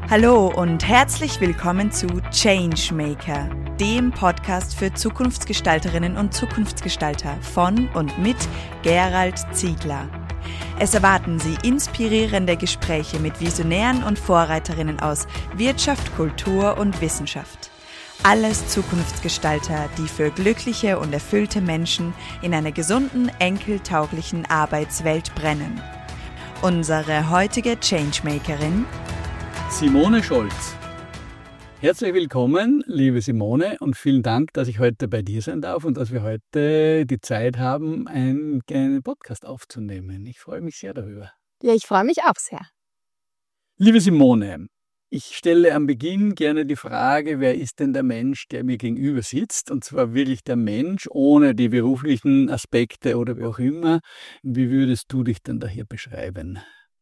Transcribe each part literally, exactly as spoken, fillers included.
Hallo und herzlich willkommen zu Changemaker, dem Podcast für Zukunftsgestalterinnen und Zukunftsgestalter von und mit Gerald Ziegler. Es erwarten Sie inspirierende Gespräche mit Visionären und Vorreiterinnen aus Wirtschaft, Kultur und Wissenschaft. Alles Zukunftsgestalter, die für glückliche und erfüllte Menschen in einer gesunden, enkeltauglichen Arbeitswelt brennen. Unsere heutige Changemakerin Simone Scholz. Herzlich willkommen, liebe Simone, und vielen Dank, dass ich heute bei dir sein darf und dass wir heute die Zeit haben, einen kleinen Podcast aufzunehmen. Ich freue mich sehr darüber. Ja, ich freue mich auch sehr. Liebe Simone, ich stelle am Beginn gerne die Frage, wer ist denn der Mensch, der mir gegenüber sitzt? Und zwar wirklich der Mensch, ohne die beruflichen Aspekte oder wie auch immer. Wie würdest du dich denn da hier beschreiben?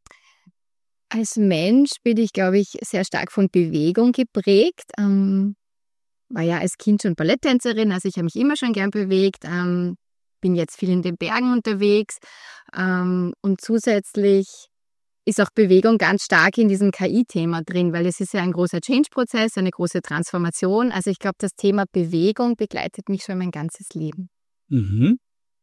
Als Mensch bin ich, glaube ich, sehr stark von Bewegung geprägt. Ähm, war ja als Kind schon Balletttänzerin, also ich habe mich immer schon gern bewegt. Ähm, bin jetzt viel in den Bergen unterwegs. Ähm, und zusätzlich ist auch Bewegung ganz stark in diesem K I-Thema drin, weil es ist ja ein großer Change-Prozess, eine große Transformation. Also ich glaube, das Thema Bewegung begleitet mich schon mein ganzes Leben. Mhm.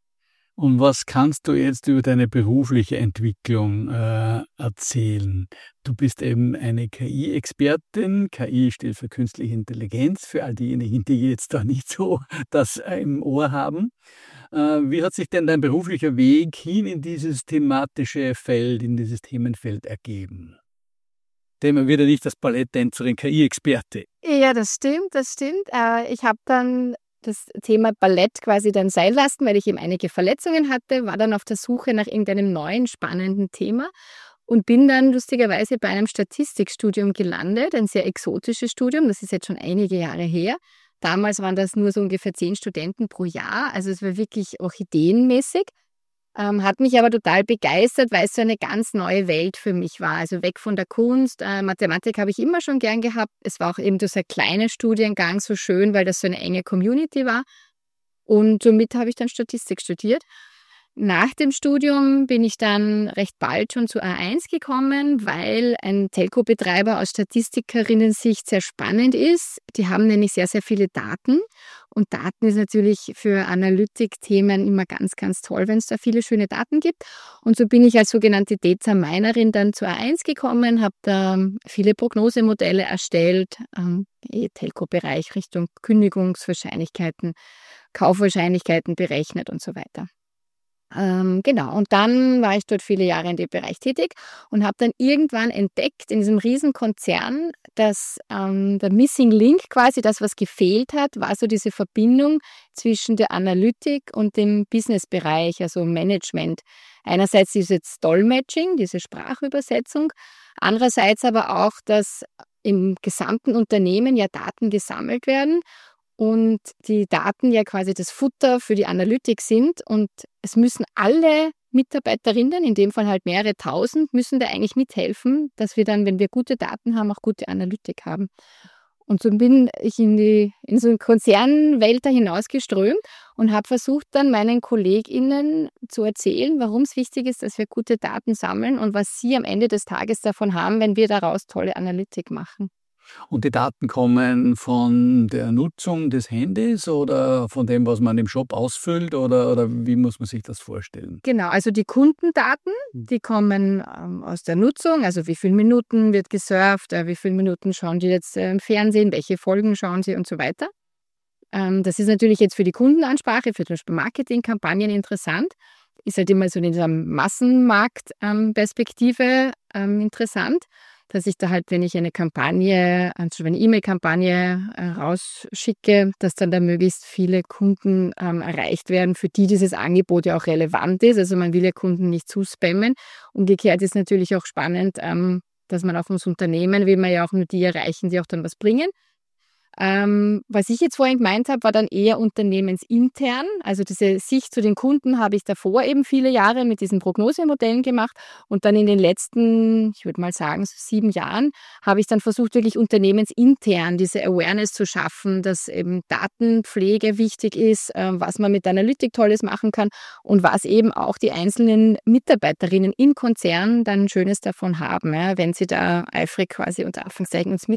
Und was kannst du jetzt über deine berufliche Entwicklung äh, erzählen? Du bist eben eine K I-Expertin. K I steht für künstliche Intelligenz, für all diejenigen, die jetzt da nicht so das äh, im Ohr haben. Äh, wie hat sich denn dein beruflicher Weg hin in dieses thematische Feld, in dieses Themenfeld ergeben? Thema wird ja nicht als Balletttänzerin K I-Experte. Ja, das stimmt, das stimmt. Äh, ich habe dann das Thema Ballett quasi dann sein lassen, weil ich eben einige Verletzungen hatte, war dann auf der Suche nach irgendeinem neuen, spannenden Thema und bin dann lustigerweise bei einem Statistikstudium gelandet, ein sehr exotisches Studium, das ist jetzt schon einige Jahre her. Damals waren das nur so ungefähr zehn Studenten pro Jahr, also es war wirklich orchideenmäßig. Ähm, hat mich aber total begeistert, weil es so eine ganz neue Welt für mich war. Also weg von der Kunst. Äh, Mathematik habe ich immer schon gern gehabt. Es war auch eben dieser kleine Studiengang so schön, weil das so eine enge Community war. Und somit habe ich dann Statistik studiert. Nach dem Studium bin ich dann recht bald schon zu A eins gekommen, weil ein Telco-Betreiber aus Statistikerinnen-Sicht sehr spannend ist. Die haben nämlich sehr, sehr viele Daten. Und Daten ist natürlich für Analytik-Themen immer ganz, ganz toll, wenn es da viele schöne Daten gibt. Und so bin ich als sogenannte Data Minerin dann zu A eins gekommen, habe da viele Prognosemodelle erstellt, ähm, im Telco-Bereich Richtung Kündigungswahrscheinlichkeiten, Kaufwahrscheinlichkeiten berechnet und so weiter. Ähm, genau, und dann war ich dort viele Jahre in dem Bereich tätig und habe dann irgendwann entdeckt in diesem Riesenkonzern, dass ähm, der Missing Link quasi, das, was gefehlt hat, war so diese Verbindung zwischen der Analytik und dem Businessbereich, also Management. Einerseits dieses Dolmetsching, diese Sprachübersetzung, andererseits aber auch, dass im gesamten Unternehmen ja Daten gesammelt werden und die Daten ja quasi das Futter für die Analytik sind und es müssen alle Mitarbeiterinnen, in dem Fall halt mehrere tausend, müssen da eigentlich mithelfen, dass wir dann, wenn wir gute Daten haben, auch gute Analytik haben. Und so bin ich in, die, in so eine Konzernwelt da hinausgeströmt und habe versucht dann meinen KollegInnen zu erzählen, warum es wichtig ist, dass wir gute Daten sammeln und was sie am Ende des Tages davon haben, wenn wir daraus tolle Analytik machen. Und die Daten kommen von der Nutzung des Handys oder von dem, was man im Shop ausfüllt oder, oder wie muss man sich das vorstellen? Genau, also die Kundendaten, die kommen ähm, aus der Nutzung, also wie viele Minuten wird gesurft, äh, wie viele Minuten schauen die jetzt äh, im Fernsehen, welche Folgen schauen sie und so weiter. Ähm, das ist natürlich jetzt für die Kundenansprache, für zum Beispiel Marketingkampagnen interessant. Ist halt immer so in dieser Massenmarkt-Perspektive ähm, interessant, dass ich da halt, wenn ich eine Kampagne, also eine E-Mail-Kampagne äh, rausschicke, dass dann da möglichst viele Kunden ähm, erreicht werden, für die dieses Angebot ja auch relevant ist. Also man will ja Kunden nicht zuspammen. Umgekehrt ist natürlich auch spannend, ähm, dass man auch ums Unternehmen will man ja auch nur die erreichen, die auch dann was bringen. Ähm, was ich jetzt vorhin gemeint habe, war dann eher unternehmensintern. Also diese Sicht zu den Kunden habe ich davor eben viele Jahre mit diesen Prognosemodellen gemacht und dann in den letzten, ich würde mal sagen, so sieben Jahren habe ich dann versucht, wirklich unternehmensintern diese Awareness zu schaffen, dass eben Datenpflege wichtig ist, äh, was man mit Analytik Tolles machen kann und was eben auch die einzelnen Mitarbeiterinnen in Konzernen dann Schönes davon haben, ja, wenn sie da eifrig quasi unter Anführungszeichen uns mit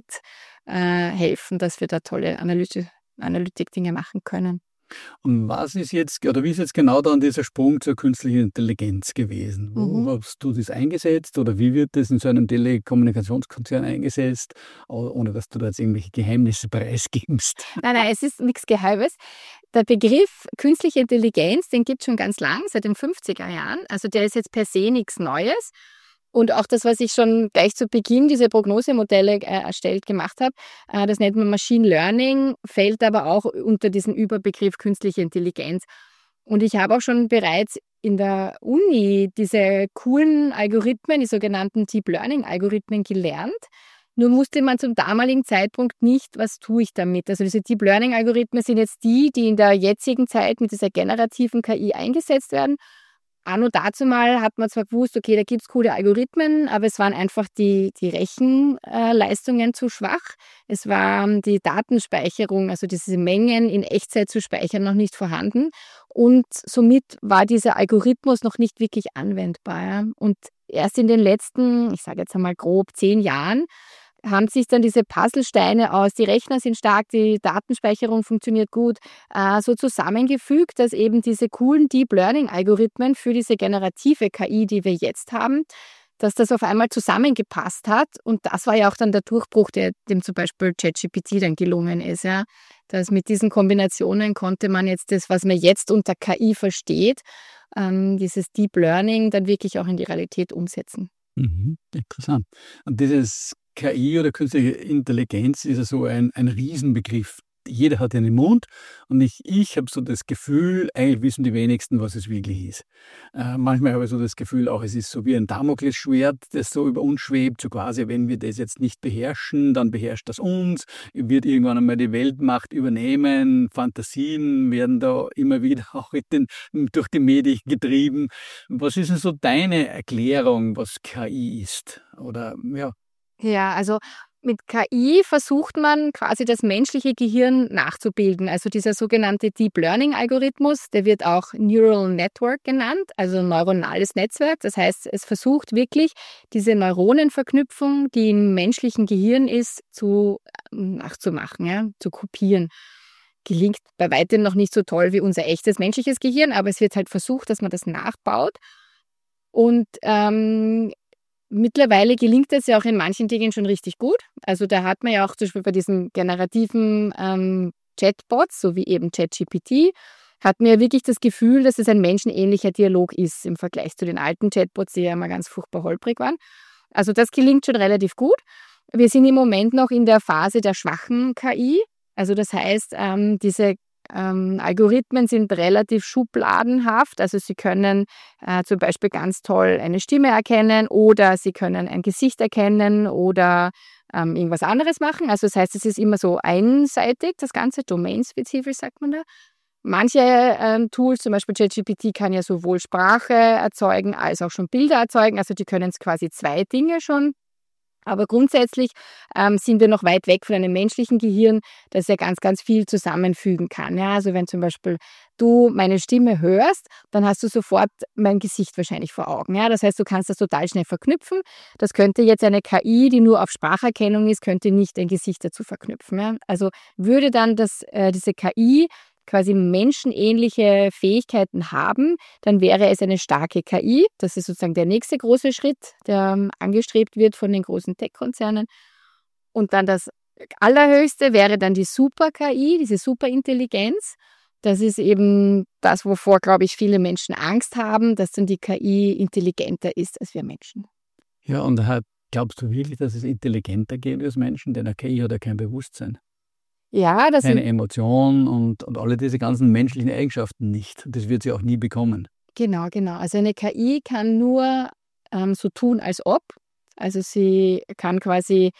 Äh, helfen, dass wir da tolle Analytik, Analytik-Dinge machen können. Und was ist jetzt, oder wie ist jetzt genau dann dieser Sprung zur künstlichen Intelligenz gewesen? Wo Mhm. hast du das eingesetzt oder wie wird das in so einem Telekommunikationskonzern eingesetzt, oh- ohne dass du da jetzt irgendwelche Geheimnisse preisgibst? Nein, nein, es ist nichts Geheimes. Der Begriff künstliche Intelligenz, den gibt es schon ganz lang, seit den fünfziger Jahren. Also der ist jetzt per se nichts Neues. Und auch das, was ich schon gleich zu Beginn diese Prognosemodelle äh, erstellt gemacht habe, äh, das nennt man Machine Learning, fällt aber auch unter diesen Überbegriff künstliche Intelligenz. Und ich habe auch schon bereits in der Uni diese coolen Algorithmen, die sogenannten Deep Learning Algorithmen gelernt. Nur wusste man zum damaligen Zeitpunkt nicht, was tue ich damit. Also diese Deep Learning Algorithmen sind jetzt die, die in der jetzigen Zeit mit dieser generativen K I eingesetzt werden. Anno dazumal hat man zwar gewusst, okay, da gibt es coole Algorithmen, aber es waren einfach die, die Rechenleistungen zu schwach. Es war die Datenspeicherung, also diese Mengen in Echtzeit zu speichern, noch nicht vorhanden. Und somit war dieser Algorithmus noch nicht wirklich anwendbar. Ja. Und erst in den letzten, ich sage jetzt einmal grob zehn Jahren, haben sich dann diese Puzzlesteine aus, die Rechner sind stark, die Datenspeicherung funktioniert gut, äh, so zusammengefügt, dass eben diese coolen Deep Learning Algorithmen für diese generative K I, die wir jetzt haben, dass das auf einmal zusammengepasst hat. Und das war ja auch dann der Durchbruch, der dem zum Beispiel ChatGPT dann gelungen ist. Ja. Dass mit diesen Kombinationen konnte man jetzt das, was man jetzt unter K I versteht, ähm, dieses Deep Learning dann wirklich auch in die Realität umsetzen. Mhm, interessant. Und dieses K I oder künstliche Intelligenz ist ja so ein, ein Riesenbegriff. Jeder hat einen Mund und ich, ich habe so das Gefühl, eigentlich wissen die wenigsten, was es wirklich ist. Äh, manchmal habe ich so das Gefühl, auch es ist so wie ein Damoklesschwert, das so über uns schwebt, so quasi, wenn wir das jetzt nicht beherrschen, dann beherrscht das uns, wird irgendwann einmal die Weltmacht übernehmen, Fantasien werden da immer wieder auch mit den, durch die Medien getrieben. Was ist denn so deine Erklärung, was K I ist? Oder ja. Ja, also mit K I versucht man quasi das menschliche Gehirn nachzubilden. Also dieser sogenannte Deep Learning Algorithmus, der wird auch Neural Network genannt, also neuronales Netzwerk. Das heißt, es versucht wirklich, diese Neuronenverknüpfung, die im menschlichen Gehirn ist, zu nachzumachen, ja, zu kopieren. Gelingt bei weitem noch nicht so toll wie unser echtes menschliches Gehirn, aber es wird halt versucht, dass man das nachbaut. Und ähm, mittlerweile gelingt es ja auch in manchen Dingen schon richtig gut. Also da hat man ja auch zum Beispiel bei diesen generativen ähm, Chatbots, so wie eben ChatGPT, hat man ja wirklich das Gefühl, dass es ein menschenähnlicher Dialog ist im Vergleich zu den alten Chatbots, die ja immer ganz furchtbar holprig waren. Also das gelingt schon relativ gut. Wir sind im Moment noch in der Phase der schwachen K I. Also das heißt, ähm, diese Ähm, Algorithmen sind relativ schubladenhaft, also sie können äh, zum Beispiel ganz toll eine Stimme erkennen oder sie können ein Gesicht erkennen oder ähm, irgendwas anderes machen. Also das heißt, es ist immer so einseitig, das Ganze, domainspezifisch sagt man da. Manche ähm, Tools, zum Beispiel ChatGPT, kann ja sowohl Sprache erzeugen als auch schon Bilder erzeugen, also die können es quasi zwei Dinge schon. Aber grundsätzlich ähm, sind wir noch weit weg von einem menschlichen Gehirn, das ja ganz, ganz viel zusammenfügen kann. Ja, also wenn zum Beispiel du meine Stimme hörst, dann hast du sofort mein Gesicht wahrscheinlich vor Augen. Ja, das heißt, du kannst das total schnell verknüpfen. Das könnte jetzt eine K I, die nur auf Spracherkennung ist, könnte nicht ein Gesicht dazu verknüpfen. Ja. Also würde dann das, äh, diese K I quasi menschenähnliche Fähigkeiten haben, dann wäre es eine starke K I. Das ist sozusagen der nächste große Schritt, der ähm, angestrebt wird von den großen Tech-Konzernen. Und dann das Allerhöchste wäre dann die Super-K I, diese Superintelligenz. Das ist eben das, wovor, glaube ich, viele Menschen Angst haben, dass dann die K I intelligenter ist als wir Menschen. Ja, und halt, glaubst du wirklich, dass es intelligenter geht als Menschen? Denn eine K I hat ja kein Bewusstsein. Ja, das Keine Emotion und, und alle diese ganzen menschlichen Eigenschaften nicht. Das wird sie auch nie bekommen. Genau, genau. Also eine K I kann nur ähm, so tun, als ob. Also sie kann quasi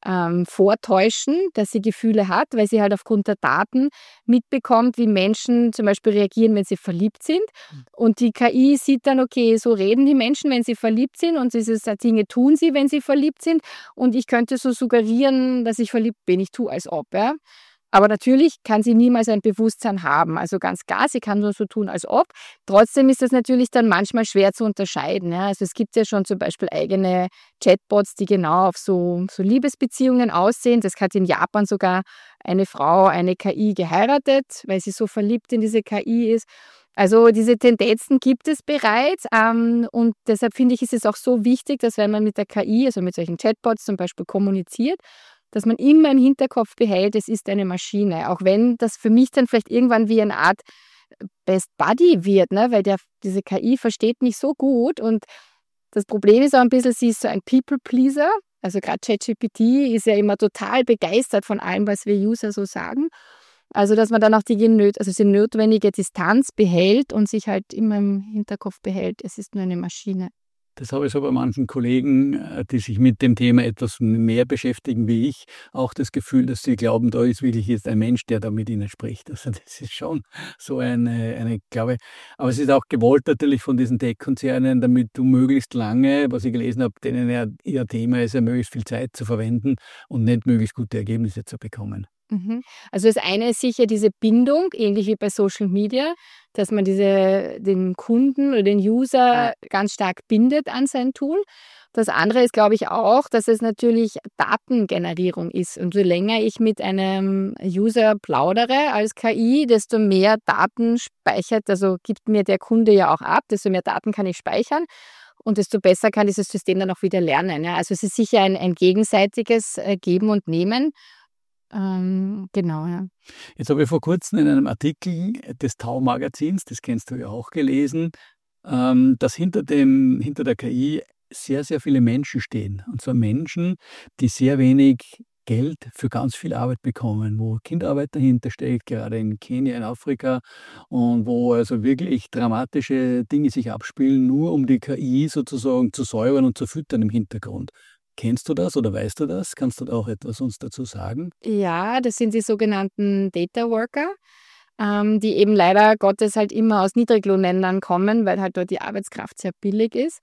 ähm, vortäuschen, dass sie Gefühle hat, weil sie halt aufgrund der Daten mitbekommt, wie Menschen zum Beispiel reagieren, wenn sie verliebt sind. Und die K I sieht dann, okay, so reden die Menschen, wenn sie verliebt sind und diese Dinge tun sie, wenn sie verliebt sind. Und ich könnte so suggerieren, dass ich verliebt bin. Ich tue als ob. Ja. Aber natürlich kann sie niemals ein Bewusstsein haben. Also ganz klar, sie kann nur so tun, als ob. Trotzdem ist das natürlich dann manchmal schwer zu unterscheiden. Ja. Also es gibt ja schon zum Beispiel eigene Chatbots, die genau auf so, so Liebesbeziehungen aussehen. Das hat in Japan sogar eine Frau, eine K I geheiratet, weil sie so verliebt in diese K I ist. Also diese Tendenzen gibt es bereits ähm, und deshalb finde ich, ist es auch so wichtig, dass wenn man mit der K I, also mit solchen Chatbots zum Beispiel kommuniziert, dass man immer im Hinterkopf behält, es ist eine Maschine. Auch wenn das für mich dann vielleicht irgendwann wie eine Art Best Buddy wird, ne? Weil der, diese K I versteht mich so gut. Und das Problem ist auch ein bisschen, sie ist so ein People-Pleaser. Also gerade ChatGPT ist ja immer total begeistert von allem, was wir User so sagen. Also dass man dann auch die, also die notwendige Distanz behält und sich halt immer im Hinterkopf behält, es ist nur eine Maschine. Das habe ich so bei manchen Kollegen, die sich mit dem Thema etwas mehr beschäftigen wie ich, auch das Gefühl, dass sie glauben, da ist wirklich jetzt ein Mensch, der da mit ihnen spricht. Also das ist schon so eine, eine glaube aber es ist auch gewollt natürlich von diesen Tech-Konzernen, damit du möglichst lange, was ich gelesen habe, denen ja ihr Thema ist, ja möglichst viel Zeit zu verwenden und nicht möglichst gute Ergebnisse zu bekommen. Also das eine ist sicher diese Bindung, ähnlich wie bei Social Media, dass man diese, den Kunden oder den User ganz stark bindet an sein Tool. Das andere ist, glaube ich, auch, dass es natürlich Datengenerierung ist. Und je länger ich mit einem User plaudere als K I, desto mehr Daten speichert, also gibt mir der Kunde ja auch ab, desto mehr Daten kann ich speichern. Und desto besser kann dieses System dann auch wieder lernen. Ja. Also es ist sicher ein, ein gegenseitiges Geben und Nehmen. Ähm, genau, ja. Jetzt habe ich vor kurzem in einem Artikel des Tau-Magazins, das kennst du ja auch, gelesen, ähm, dass hinter, dem, hinter der K I sehr, sehr viele Menschen stehen. Und zwar Menschen, die sehr wenig Geld für ganz viel Arbeit bekommen, wo Kinderarbeit dahinter steckt, gerade in Kenia, in Afrika, und wo also wirklich dramatische Dinge sich abspielen, nur um die K I sozusagen zu säubern und zu füttern im Hintergrund. Kennst du das oder weißt du das? Kannst du da auch etwas uns dazu sagen? Ja, das sind die sogenannten Data Worker, ähm, die eben leider Gottes halt immer aus Niedriglohnländern kommen, weil halt dort die Arbeitskraft sehr billig ist.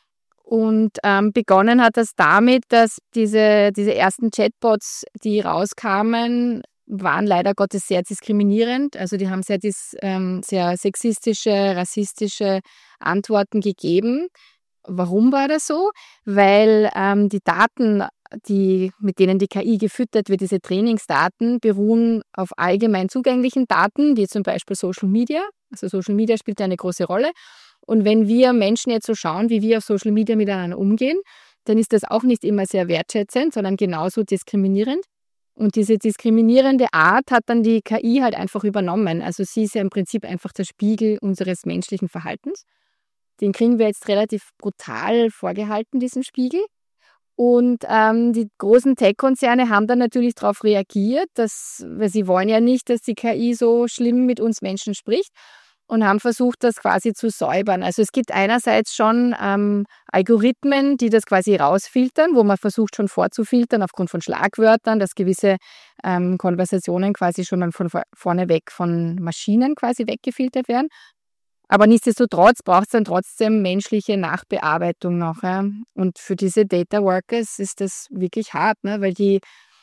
Und ähm, begonnen hat das damit, dass diese, diese ersten Chatbots, die rauskamen, waren leider Gottes sehr diskriminierend. Also die haben sehr, dis, ähm, sehr sexistische, rassistische Antworten gegeben. Warum war das so? Weil ähm, die Daten, die, mit denen die K I gefüttert wird, diese Trainingsdaten, beruhen auf allgemein zugänglichen Daten, wie zum Beispiel Social Media. Also Social Media spielt eine große Rolle. Und wenn wir Menschen jetzt so schauen, wie wir auf Social Media miteinander umgehen, dann ist das auch nicht immer sehr wertschätzend, sondern genauso diskriminierend. Und diese diskriminierende Art hat dann die K I halt einfach übernommen. Also sie ist ja im Prinzip einfach der Spiegel unseres menschlichen Verhaltens. Den kriegen wir jetzt relativ brutal vorgehalten, diesen Spiegel. Und ähm, die großen Tech-Konzerne haben dann natürlich darauf reagiert, dass, weil sie wollen ja nicht, dass die K I so schlimm mit uns Menschen spricht, und haben versucht, das quasi zu säubern. Also es gibt einerseits schon ähm, Algorithmen, die das quasi rausfiltern, wo man versucht schon vorzufiltern aufgrund von Schlagwörtern, dass gewisse ähm, Konversationen quasi schon von vorne weg von Maschinen quasi weggefiltert werden. Aber nichtsdestotrotz braucht es dann trotzdem menschliche Nachbearbeitung noch. Ja. Und für diese Data Workers ist das wirklich hart, ne? Weil die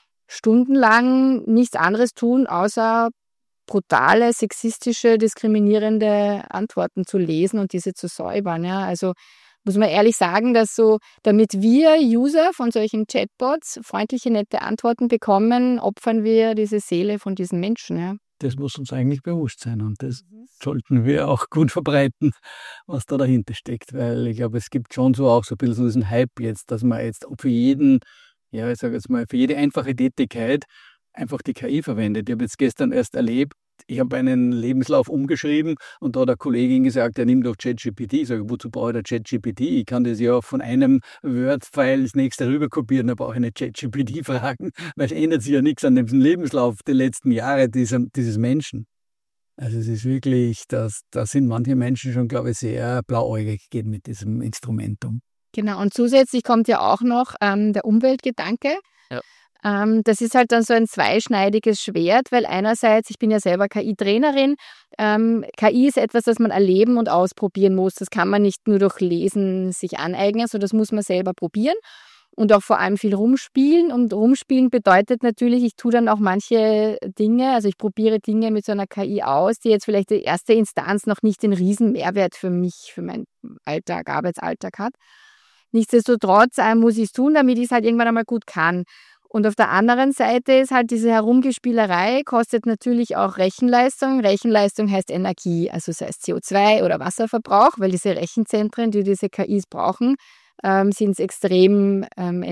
stundenlang nichts anderes tun, außer brutale, sexistische, diskriminierende Antworten zu lesen und diese zu säubern. Ja. Also muss man ehrlich sagen, dass so, damit wir User von solchen Chatbots freundliche, nette Antworten bekommen, opfern wir diese Seele von diesen Menschen. Ja. Das muss uns eigentlich bewusst sein und das mhm. sollten wir auch gut verbreiten, was da dahinter steckt, weil ich glaube, es gibt schon so auch so ein bisschen so diesen Hype jetzt, dass man jetzt für jeden, ja, ich sage jetzt mal, für jede einfache Tätigkeit einfach die K I verwendet. Ich habe jetzt gestern erst erlebt, ich habe einen Lebenslauf umgeschrieben und da hat eine Kollegin gesagt, ja, nimm doch ChatGPT. Ich sage, wozu brauche ich da ChatGPT? Ich kann das ja von einem Word-File ins nächste rüber kopieren, da brauche ich nicht ChatGPT fragen, weil es ändert sich ja nichts an dem Lebenslauf der letzten Jahre dieser, dieses Menschen. Also es ist wirklich, das, da sind manche Menschen schon, glaube ich, sehr blauäugig gehen mit diesem Instrumentum. Genau, und zusätzlich kommt ja auch noch ähm, der Umweltgedanke. Ja. Ähm, das ist halt dann so ein zweischneidiges Schwert, weil einerseits, ich bin ja selber K I-Trainerin, ähm, K I ist etwas, das man erleben und ausprobieren muss. Das kann man nicht nur durch Lesen sich aneignen, sondern das muss man selber probieren und auch vor allem viel rumspielen. Und rumspielen bedeutet natürlich, ich tue dann auch manche Dinge, also ich probiere Dinge mit so einer K I aus, die jetzt vielleicht die erste Instanz noch nicht den riesen Mehrwert für mich, für meinen Alltag, Arbeitsalltag hat. Nichtsdestotrotz äh, muss ich es tun, damit ich es halt irgendwann einmal gut kann. Und auf der anderen Seite ist halt diese Herumgespielerei, kostet natürlich auch Rechenleistung. Rechenleistung heißt Energie, also sei es C O zwei oder Wasserverbrauch, weil diese Rechenzentren, die diese K Is brauchen, ähm, sind extrem ähm,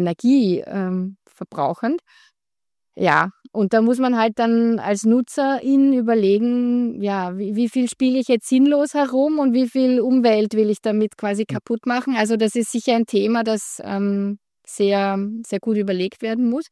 energieverbrauchend. Ähm, ja, und da muss man halt dann als Nutzerin überlegen, ja, wie, wie viel spiele ich jetzt sinnlos herum und wie viel Umwelt will ich damit quasi kaputt machen. Also das ist sicher ein Thema, das ähm, sehr, sehr gut überlegt werden muss.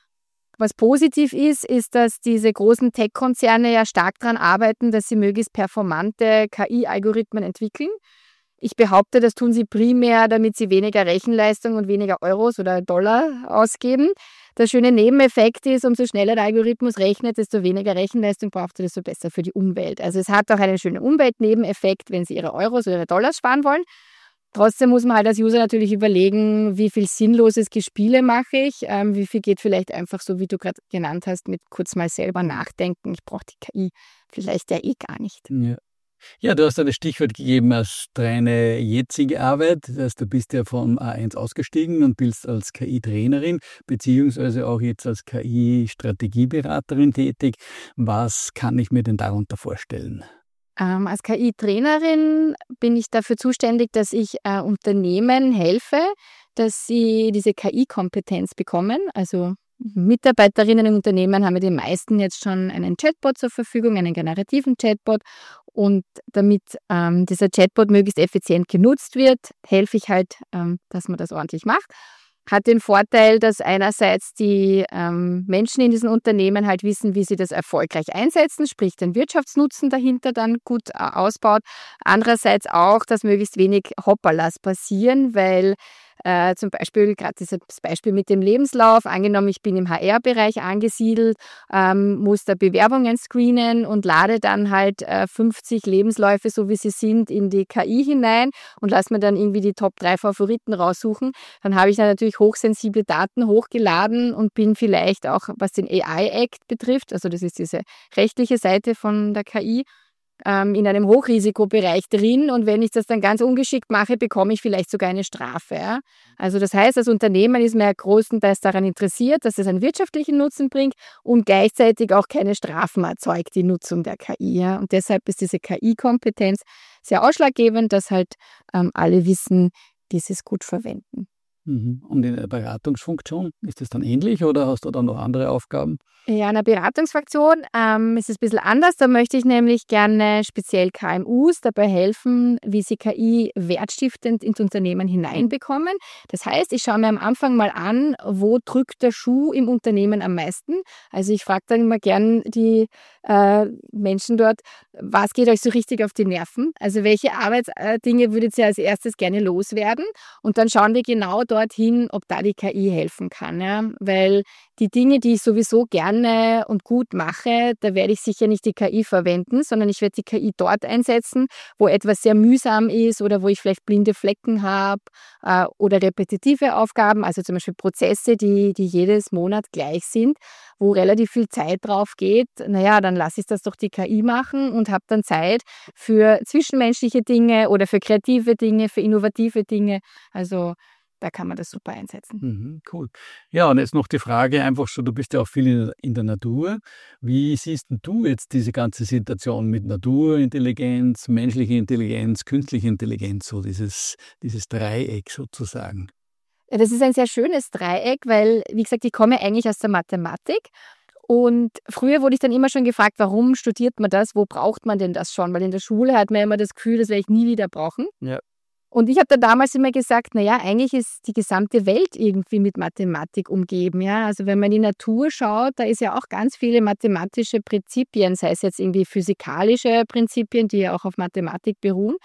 Was positiv ist, ist, dass diese großen Tech-Konzerne ja stark daran arbeiten, dass sie möglichst performante K I-Algorithmen entwickeln. Ich behaupte, das tun sie primär, damit sie weniger Rechenleistung und weniger Euros oder Dollar ausgeben. Der schöne Nebeneffekt ist, umso schneller der Algorithmus rechnet, desto weniger Rechenleistung braucht er, desto besser für die Umwelt. Also es hat auch einen schönen Umweltnebeneffekt, wenn Sie Ihre Euros oder Ihre Dollars sparen wollen. Trotzdem muss man halt als User natürlich überlegen, wie viel sinnloses Gespiele mache ich, ähm, wie viel geht vielleicht einfach so, wie du gerade genannt hast, mit kurz mal selber nachdenken. Ich brauche die K I vielleicht ja eh gar nicht. Ja. Ja, du hast ein Stichwort gegeben als deine jetzige Arbeit. Das heißt, du bist ja vom A eins ausgestiegen und bist als K I-Trainerin beziehungsweise auch jetzt als K I-Strategieberaterin tätig. Was kann ich mir denn darunter vorstellen? Ähm, als K I-Trainerin bin ich dafür zuständig, dass ich äh, Unternehmen helfe, dass sie diese K I-Kompetenz bekommen. Also Mitarbeiterinnen im Unternehmen haben ja die meisten jetzt schon einen Chatbot zur Verfügung, einen generativen Chatbot. Und damit ähm, dieser Chatbot möglichst effizient genutzt wird, helfe ich halt, ähm, dass man das ordentlich macht. Hat den Vorteil, dass einerseits die ähm, Menschen in diesen Unternehmen halt wissen, wie sie das erfolgreich einsetzen, sprich den Wirtschaftsnutzen dahinter dann gut äh, ausbaut. Andererseits auch, dass möglichst wenig Hoppalas passieren, weil Äh, zum Beispiel gerade dieses Beispiel mit dem Lebenslauf, angenommen, ich bin im H R-Bereich angesiedelt, ähm, muss da Bewerbungen screenen und lade dann halt äh, fünfzig Lebensläufe, so wie sie sind, in die K I hinein und lasse mir dann irgendwie die Top drei Favoriten raussuchen. Dann habe ich dann natürlich hochsensible Daten hochgeladen und bin vielleicht auch, was den A I-Act betrifft, also das ist diese rechtliche Seite von der K I, in einem Hochrisikobereich drin und wenn ich das dann ganz ungeschickt mache, bekomme ich vielleicht sogar eine Strafe. Ja? Also das heißt, das Unternehmen ist mir größtenteils daran interessiert, dass es einen wirtschaftlichen Nutzen bringt und gleichzeitig auch keine Strafen erzeugt, die Nutzung der K I. Ja? Und deshalb ist diese K I-Kompetenz sehr ausschlaggebend, dass halt ähm, alle wissen, wie sie es gut verwenden. Und in der Beratungsfunktion, ist das dann ähnlich oder hast du dann noch andere Aufgaben? Ja, in der Beratungsfunktion ähm, ist es ein bisschen anders. Da möchte ich nämlich gerne speziell K M Us dabei helfen, wie sie K I wertstiftend ins Unternehmen hineinbekommen. Das heißt, ich schaue mir am Anfang mal an, wo drückt der Schuh im Unternehmen am meisten. Also ich frage dann immer gern die äh, Menschen dort, was geht euch so richtig auf die Nerven? Also welche Arbeitsdinge würdet ihr als erstes gerne loswerden? Und dann schauen wir genau dorthin, ob da die K I helfen kann. Ja? Weil die Dinge, die ich sowieso gerne und gut mache, da werde ich sicher nicht die K I verwenden, sondern ich werde die K I dort einsetzen, wo etwas sehr mühsam ist oder wo ich vielleicht blinde Flecken habe äh, oder repetitive Aufgaben, also zum Beispiel Prozesse, die, die jedes Monat gleich sind, wo relativ viel Zeit drauf geht. Naja, dann lasse ich das doch die K I machen und habe dann Zeit für zwischenmenschliche Dinge oder für kreative Dinge, für innovative Dinge. Also da kann man das super einsetzen. Mhm, cool. Ja, und jetzt noch die Frage einfach so, du bist ja auch viel in, in der Natur. Wie siehst denn du jetzt diese ganze Situation mit Naturintelligenz, menschliche Intelligenz, künstliche Intelligenz, so dieses, dieses Dreieck sozusagen? Ja, das ist ein sehr schönes Dreieck, weil, wie gesagt, ich komme eigentlich aus der Mathematik. Und früher wurde ich dann immer schon gefragt, warum studiert man das, wo braucht man denn das schon? Weil in der Schule hat man immer das Gefühl, das werde ich nie wieder brauchen. Ja. Und ich habe dann damals immer gesagt, naja, eigentlich ist die gesamte Welt irgendwie mit Mathematik umgeben. Ja? Also wenn man in die Natur schaut, da ist ja auch ganz viele mathematische Prinzipien, sei es jetzt irgendwie physikalische Prinzipien, die ja auch auf Mathematik beruhen.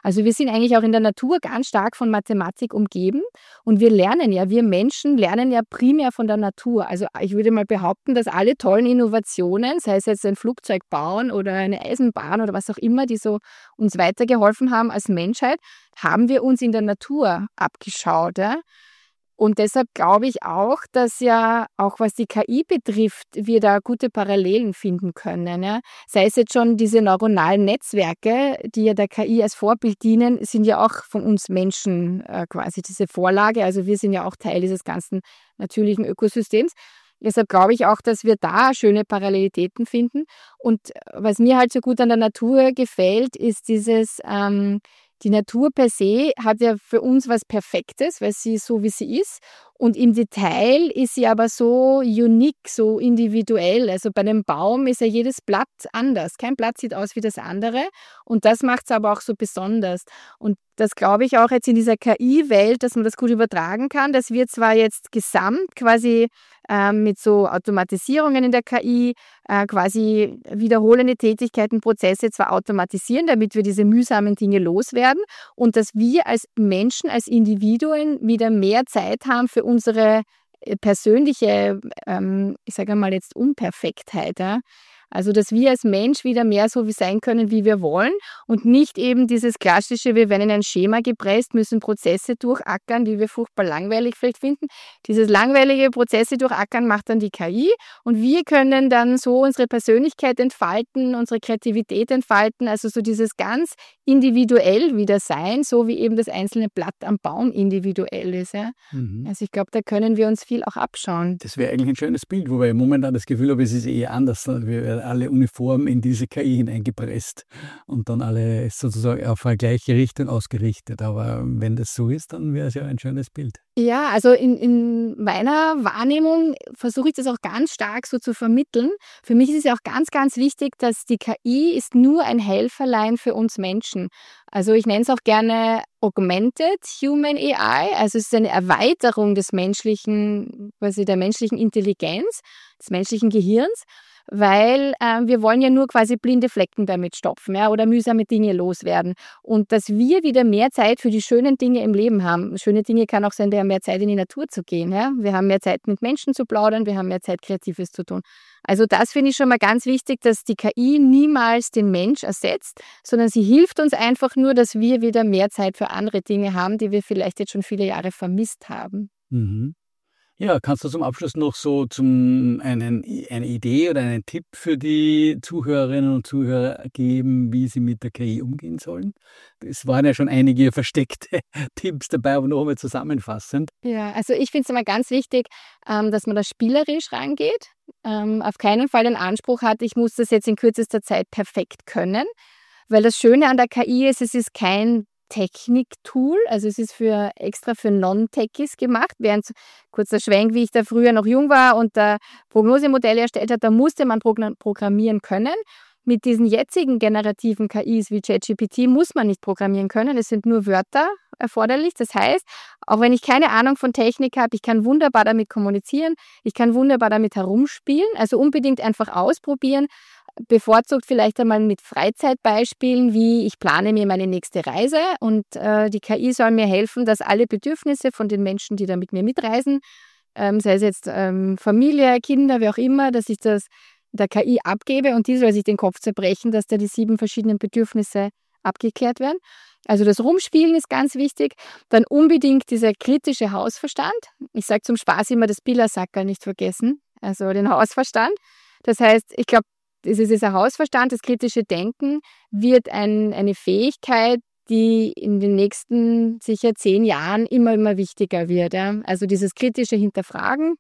Also wir sind eigentlich auch in der Natur ganz stark von Mathematik umgeben und wir lernen ja, wir Menschen lernen ja primär von der Natur. Also ich würde mal behaupten, dass alle tollen Innovationen, sei es jetzt ein Flugzeug bauen oder eine Eisenbahn oder was auch immer, die so uns weitergeholfen haben als Menschheit, haben wir uns in der Natur abgeschaut. Ja? Und deshalb glaube ich auch, dass ja auch was die K I betrifft, wir da gute Parallelen finden können. Ja? Sei es jetzt schon diese neuronalen Netzwerke, die ja der K I als Vorbild dienen, sind ja auch von uns Menschen äh, quasi diese Vorlage. Also wir sind ja auch Teil dieses ganzen natürlichen Ökosystems. Deshalb glaube ich auch, dass wir da schöne Parallelitäten finden. Und was mir halt so gut an der Natur gefällt, ist dieses... Ähm, Die Natur per se hat ja für uns was Perfektes, weil sie so wie sie ist. Und im Detail ist sie aber so unique, so individuell. Also bei einem Baum ist ja jedes Blatt anders. Kein Blatt sieht aus wie das andere. Und das macht es aber auch so besonders. Und das glaube ich auch jetzt in dieser K I-Welt, dass man das gut übertragen kann, dass wir zwar jetzt gesamt quasi äh, mit so Automatisierungen in der K I äh, quasi wiederholende Tätigkeiten, Prozesse zwar automatisieren, damit wir diese mühsamen Dinge loswerden und dass wir als Menschen, als Individuen wieder mehr Zeit haben für unsere persönliche, ähm, ich sage mal jetzt Unperfektheit. Ja? Also, dass wir als Mensch wieder mehr so wie sein können, wie wir wollen und nicht eben dieses klassische, wir werden in ein Schema gepresst, müssen Prozesse durchackern, die wir furchtbar langweilig vielleicht finden. Dieses langweilige Prozesse durchackern macht dann die K I und wir können dann so unsere Persönlichkeit entfalten, unsere Kreativität entfalten, also so dieses ganz individuell wieder sein, so wie eben das einzelne Blatt am Baum individuell ist. Ja? Mhm. Also ich glaube, da können wir uns viel auch abschauen. Das wäre eigentlich ein schönes Bild, wobei ich momentan das Gefühl habe, es ist eher anders. Wir werden alle uniform in diese K I hineingepresst und dann alle sozusagen auf eine gleiche Richtung ausgerichtet. Aber wenn das so ist, dann wäre es ja ein schönes Bild. Ja, also in, in meiner Wahrnehmung versuche ich das auch ganz stark so zu vermitteln. Für mich ist es ja auch ganz, ganz wichtig, dass die K I ist nur ein Helferlein für uns Menschen. Also ich nenne es auch gerne Augmented Human A I, also es ist eine Erweiterung des menschlichen, quasi der menschlichen Intelligenz, des menschlichen Gehirns, weil äh, wir wollen ja nur quasi blinde Flecken damit stopfen, ja, oder mühsame Dinge loswerden. Und dass wir wieder mehr Zeit für die schönen Dinge im Leben haben. Schöne Dinge kann auch sein, wir haben mehr Zeit in die Natur zu gehen. Ja? Wir haben mehr Zeit mit Menschen zu plaudern, wir haben mehr Zeit Kreatives zu tun. Also das finde ich schon mal ganz wichtig, dass die K I niemals den Mensch ersetzt, sondern sie hilft uns einfach nur, dass wir wieder mehr Zeit für andere Dinge haben, die wir vielleicht jetzt schon viele Jahre vermisst haben. Mhm. Ja, kannst du zum Abschluss noch so zum einen, eine Idee oder einen Tipp für die Zuhörerinnen und Zuhörer geben, wie sie mit der K I umgehen sollen? Es waren ja schon einige versteckte Tipps dabei, aber noch einmal zusammenfassend. Ja, also ich finde es immer ganz wichtig, dass man da spielerisch rangeht, auf keinen Fall den Anspruch hat, ich muss das jetzt in kürzester Zeit perfekt können, weil das Schöne an der K I ist, es ist kein Techniktool, also es ist für extra für Non-Techies gemacht. Während kurzer Schwenk, wie ich da früher noch jung war und da Prognosemodelle erstellt hat, da musste man programmieren können. Mit diesen jetzigen generativen K Is wie ChatGPT muss man nicht programmieren können. Es sind nur Wörter erforderlich. Das heißt, auch wenn ich keine Ahnung von Technik habe, ich kann wunderbar damit kommunizieren, ich kann wunderbar damit herumspielen. Also unbedingt einfach ausprobieren. Bevorzugt vielleicht einmal mit Freizeitbeispielen, wie ich plane mir meine nächste Reise und äh, die K I soll mir helfen, dass alle Bedürfnisse von den Menschen, die da mit mir mitreisen, ähm, sei es jetzt ähm, Familie, Kinder, wie auch immer, dass ich das der K I abgebe und die soll sich den Kopf zerbrechen, dass da die sieben verschiedenen Bedürfnisse abgeklärt werden. Also das Rumspielen ist ganz wichtig. Dann unbedingt dieser kritische Hausverstand. Ich sage zum Spaß immer das Billersacker nicht vergessen, also den Hausverstand. Das heißt, ich glaube, dieser Hausverstand, das kritische Denken wird ein, eine Fähigkeit, die in den nächsten sicher zehn Jahren immer, immer wichtiger wird. Ja? Also dieses kritische Hinterfragen.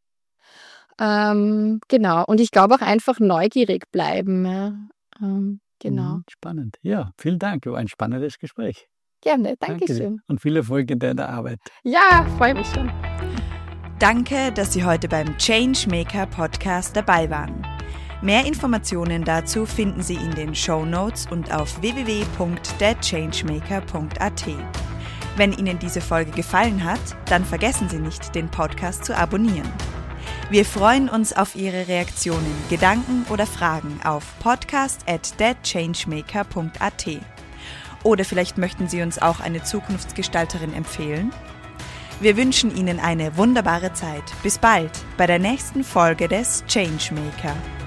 Ähm, genau. Und ich glaube auch einfach neugierig bleiben. Ja? Ähm, genau. Spannend. Ja, vielen Dank. War ein spannendes Gespräch. Gerne. Dankeschön. Danke und viel Erfolg in deiner Arbeit. Ja, freue mich schon. Danke, dass Sie heute beim Changemaker Podcast dabei waren. Mehr Informationen dazu finden Sie in den Shownotes und auf w w w punkt der changemaker punkt a t. Wenn Ihnen diese Folge gefallen hat, dann vergessen Sie nicht, den Podcast zu abonnieren. Wir freuen uns auf Ihre Reaktionen, Gedanken oder Fragen auf podcast at der changemaker punkt a t. Oder vielleicht möchten Sie uns auch eine Zukunftsgestalterin empfehlen? Wir wünschen Ihnen eine wunderbare Zeit. Bis bald bei der nächsten Folge des Changemaker.